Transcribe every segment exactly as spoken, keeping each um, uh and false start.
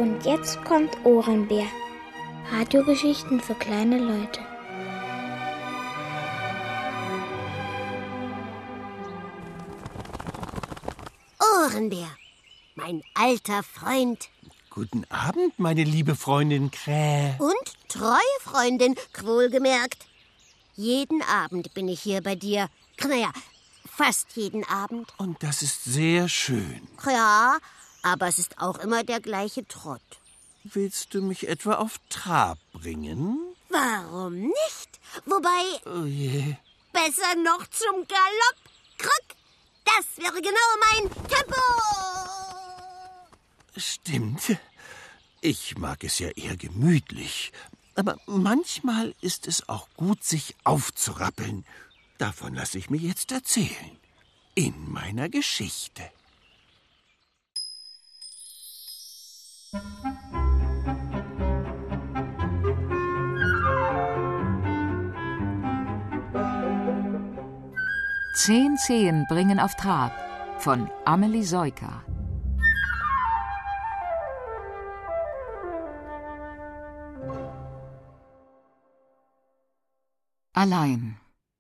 Und jetzt kommt Ohrenbär. Radiogeschichten für kleine Leute. Ohrenbär, mein alter Freund. Guten Abend, meine liebe Freundin Krähe. Und treue Freundin, wohlgemerkt. Jeden Abend bin ich hier bei dir. Naja, fast jeden Abend. Und das ist sehr schön. Ja, aber es ist auch immer der gleiche Trott. Willst du mich etwa auf Trab bringen? Warum nicht? Wobei, Oh je. besser noch zum Galopp. Krück, das wäre genau mein Tempo. Stimmt. Ich mag es ja eher gemütlich. Aber manchmal ist es auch gut, sich aufzurappeln. Davon lasse ich mir jetzt erzählen. In meiner Geschichte. Zehn Zehen bringen auf Trab von Amelie Seuker. Allein.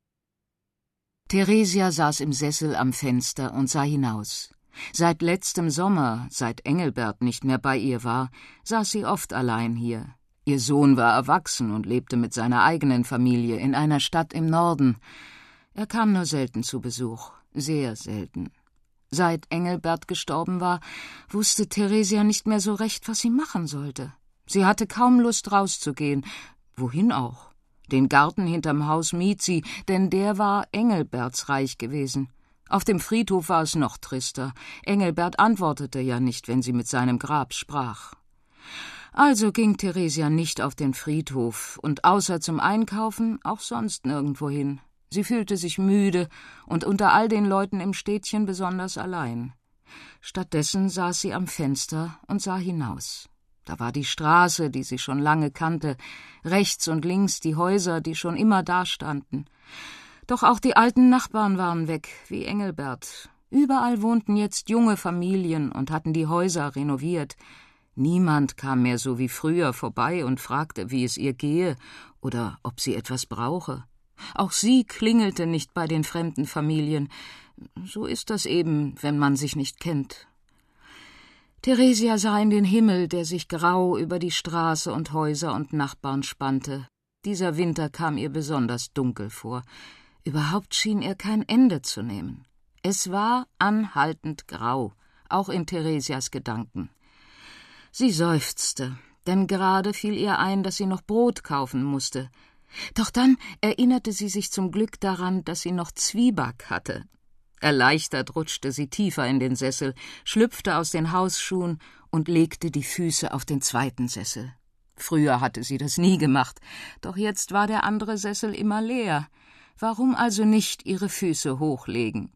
Theresia saß im Sessel am Fenster und sah hinaus. Seit letztem Sommer, seit Engelbert nicht mehr bei ihr war, saß sie oft allein hier. Ihr Sohn war erwachsen und lebte mit seiner eigenen Familie in einer Stadt im Norden. Er kam nur selten zu Besuch, sehr selten. Seit Engelbert gestorben war, wusste Theresia nicht mehr so recht, was sie machen sollte. Sie hatte kaum Lust, rauszugehen. Wohin auch? Den Garten hinterm Haus mied sie, denn der war Engelberts Reich gewesen. Auf dem Friedhof war es noch trister. Engelbert antwortete ja nicht, wenn sie mit seinem Grab sprach. Also ging Theresia nicht auf den Friedhof und außer zum Einkaufen auch sonst nirgendwo hin. Sie fühlte sich müde und unter all den Leuten im Städtchen besonders allein. Stattdessen saß sie am Fenster und sah hinaus. Da war die Straße, die sie schon lange kannte, rechts und links die Häuser, die schon immer dastanden. Doch auch die alten Nachbarn waren weg, wie Engelbert. Überall wohnten jetzt junge Familien und hatten die Häuser renoviert. Niemand kam mehr so wie früher vorbei und fragte, wie es ihr gehe oder ob sie etwas brauche. Auch sie klingelte nicht bei den fremden Familien. So ist das eben, wenn man sich nicht kennt. Theresia sah in den Himmel, der sich grau über die Straße und Häuser und Nachbarn spannte. Dieser Winter kam ihr besonders dunkel vor. Überhaupt schien er kein Ende zu nehmen. Es war anhaltend grau, auch in Theresias Gedanken. Sie seufzte, denn gerade fiel ihr ein, dass sie noch Brot kaufen musste. Doch dann erinnerte sie sich zum Glück daran, dass sie noch Zwieback hatte. Erleichtert rutschte sie tiefer in den Sessel, schlüpfte aus den Hausschuhen und legte die Füße auf den zweiten Sessel. Früher hatte sie das nie gemacht, doch jetzt war der andere Sessel immer leer. Warum also nicht ihre Füße hochlegen?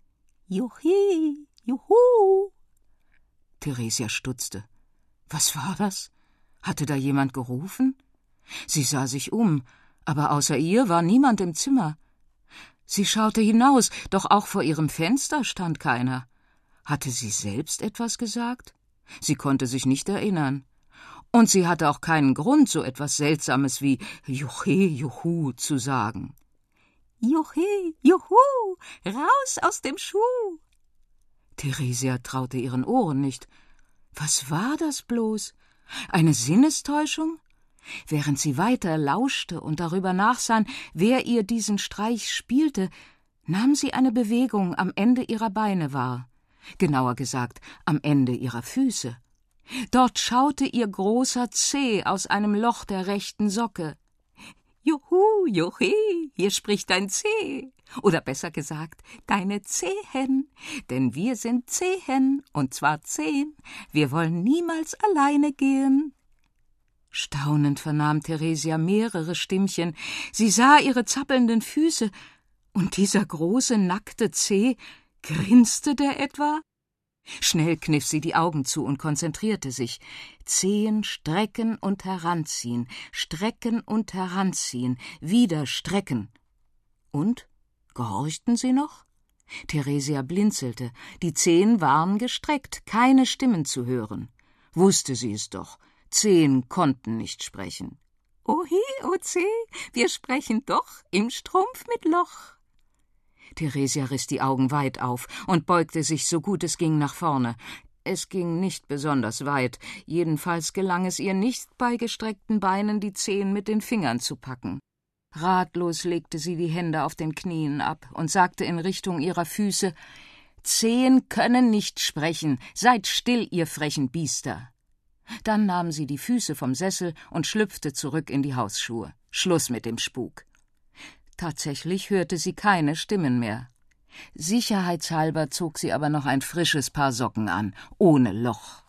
Juhi, juhu! Theresia stutzte. Was war das? Hatte da jemand gerufen? Sie sah sich um, aber außer ihr war niemand im Zimmer. Sie schaute hinaus, doch auch vor ihrem Fenster stand keiner. Hatte sie selbst etwas gesagt? Sie konnte sich nicht erinnern. Und sie hatte auch keinen Grund, so etwas Seltsames wie Juche, Juhu zu sagen. Juche, Juhu, raus aus dem Schuh! Theresia traute ihren Ohren nicht. Was war das bloß? Eine Sinnestäuschung? Während sie weiter lauschte und darüber nachsann, wer ihr diesen Streich spielte, nahm sie eine Bewegung am Ende ihrer Beine wahr. Genauer gesagt, am Ende ihrer Füße. Dort schaute ihr großer Zeh aus einem Loch der rechten Socke. Juhu, juhe, hier spricht dein Zeh. Oder besser gesagt, deine Zehen. Denn wir sind Zehen, und zwar zehn. Wir wollen niemals alleine gehen. Staunend vernahm Theresia mehrere Stimmchen. Sie sah ihre zappelnden Füße. Und dieser große, nackte Zeh, grinste der etwa? Schnell kniff sie die Augen zu und konzentrierte sich. Zehen strecken und heranziehen, strecken und heranziehen, wieder strecken. Und? Gehorchten sie noch? Theresia blinzelte. Die Zehen waren gestreckt, keine Stimmen zu hören. Wusste sie es doch, Zehen konnten nicht sprechen. »Ohe, o Zeh, wir sprechen doch im Strumpf mit Loch.« Theresia riss die Augen weit auf und beugte sich, so gut es ging, nach vorne. Es ging nicht besonders weit, jedenfalls gelang es ihr nicht, bei gestreckten Beinen die Zehen mit den Fingern zu packen. Ratlos legte sie die Hände auf den Knien ab und sagte in Richtung ihrer Füße: »Zehen können nicht sprechen, seid still, ihr frechen Biester!« Dann nahm sie die Füße vom Sessel und schlüpfte zurück in die Hausschuhe. Schluss mit dem Spuk. Tatsächlich hörte sie keine Stimmen mehr. Sicherheitshalber zog sie aber noch ein frisches Paar Socken an, ohne Loch.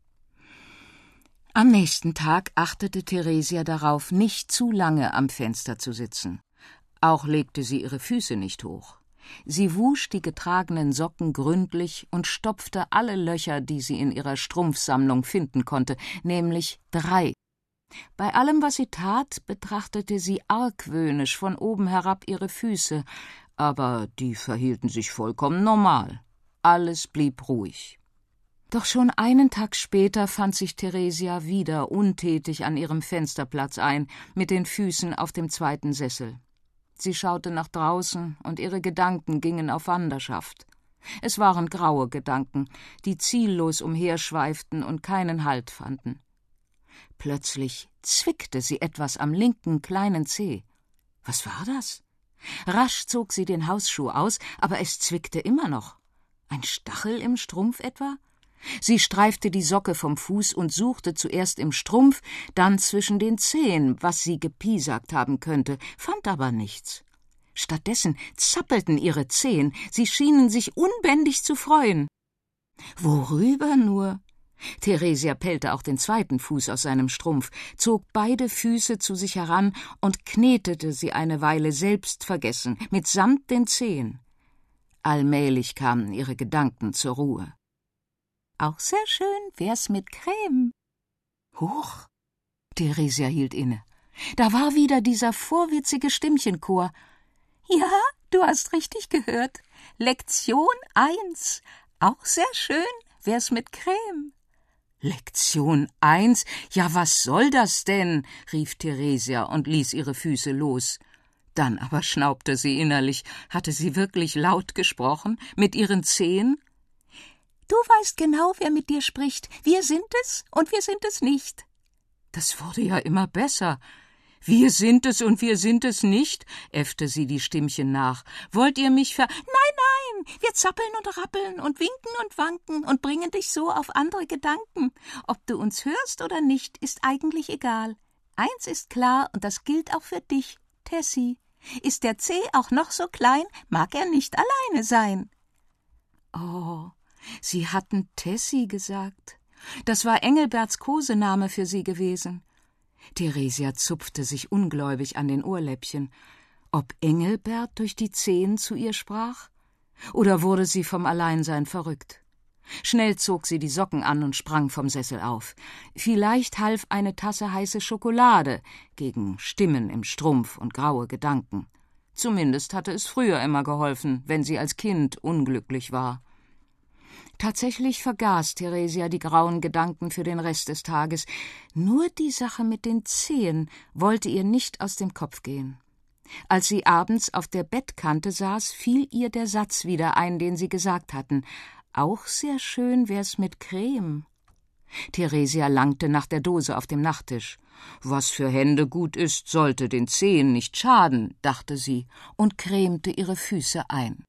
Am nächsten Tag achtete Theresia darauf, nicht zu lange am Fenster zu sitzen. Auch legte sie ihre Füße nicht hoch. Sie wusch die getragenen Socken gründlich und stopfte alle Löcher, die sie in ihrer Strumpfsammlung finden konnte, nämlich drei. Bei allem, was sie tat, betrachtete sie argwöhnisch von oben herab ihre Füße, aber die verhielten sich vollkommen normal. Alles blieb ruhig. Doch schon einen Tag später fand sich Theresia wieder untätig an ihrem Fensterplatz ein, mit den Füßen auf dem zweiten Sessel. Sie schaute nach draußen, und ihre Gedanken gingen auf Wanderschaft. Es waren graue Gedanken, die ziellos umherschweiften und keinen Halt fanden. Plötzlich zwickte sie etwas am linken kleinen Zeh. Was war das? Rasch zog sie den Hausschuh aus, aber es zwickte immer noch. Ein Stachel im Strumpf etwa? Sie streifte die Socke vom Fuß und suchte zuerst im Strumpf, dann zwischen den Zehen, was sie gepiesackt haben könnte, fand aber nichts. Stattdessen zappelten ihre Zehen, sie schienen sich unbändig zu freuen. Worüber nur? Theresia pellte auch den zweiten Fuß aus seinem Strumpf, zog beide Füße zu sich heran und knetete sie eine Weile selbstvergessen, mitsamt den Zehen. Allmählich kamen ihre Gedanken zur Ruhe. Auch sehr schön wär's mit Creme. Huch! Theresia hielt inne. Da war wieder dieser vorwitzige Stimmchenchor. Ja, du hast richtig gehört. Lektion eins. Auch sehr schön wär's mit Creme. Lektion eins? Ja, was soll das denn? Rief Theresia und ließ ihre Füße los. Dann aber schnaubte sie innerlich. Hatte sie wirklich laut gesprochen? Mit ihren Zehen? Du weißt genau, wer mit dir spricht. Wir sind es und wir sind es nicht. Das wurde ja immer besser. Wir sind es und wir sind es nicht, äffte sie die Stimmchen nach. Wollt ihr mich ver... Nein, nein, wir zappeln und rappeln und winken und wanken und bringen dich so auf andere Gedanken. Ob du uns hörst oder nicht, ist eigentlich egal. Eins ist klar, und das gilt auch für dich, Tessie. Ist der Zeh auch noch so klein, mag er nicht alleine sein. Oh... Sie hatten Tessie gesagt. Das war Engelberts Kosename für sie gewesen. Theresia zupfte sich ungläubig an den Ohrläppchen. Ob Engelbert durch die Zehen zu ihr sprach? Oder wurde sie vom Alleinsein verrückt? Schnell zog sie die Socken an und sprang vom Sessel auf. Vielleicht half eine Tasse heiße Schokolade gegen Stimmen im Strumpf und graue Gedanken. Zumindest hatte es früher immer geholfen, wenn sie als Kind unglücklich war. Tatsächlich vergaß Theresia die grauen Gedanken für den Rest des Tages. Nur die Sache mit den Zehen wollte ihr nicht aus dem Kopf gehen. Als sie abends auf der Bettkante saß, fiel ihr der Satz wieder ein, den sie gesagt hatten. Auch sehr schön wär's mit Creme. Theresia langte nach der Dose auf dem Nachttisch. Was für Hände gut ist, sollte den Zehen nicht schaden, dachte sie und cremte ihre Füße ein.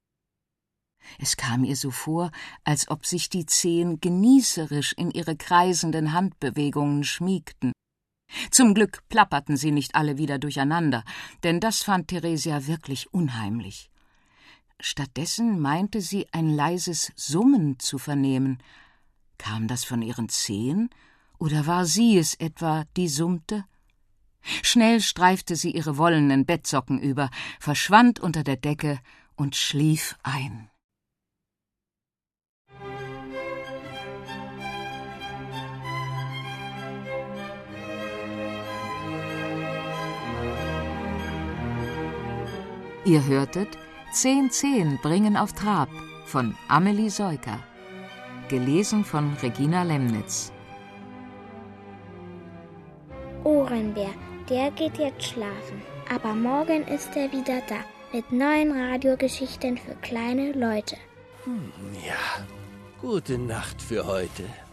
Es kam ihr so vor, als ob sich die Zehen genießerisch in ihre kreisenden Handbewegungen schmiegten. Zum Glück plapperten sie nicht alle wieder durcheinander, denn das fand Theresia wirklich unheimlich. Stattdessen meinte sie, ein leises Summen zu vernehmen. Kam das von ihren Zehen, oder war sie es etwa, die summte? Schnell streifte sie ihre wollenen Bettsocken über, verschwand unter der Decke und schlief ein. Ihr hörtet Zehn Zehen bringen auf Trab von Amelie Seuker, gelesen von Regina Lemnitz. Ohrenbär, der geht jetzt schlafen. Aber morgen ist er wieder da, mit neuen Radiogeschichten für kleine Leute. Hm, ja, gute Nacht für heute.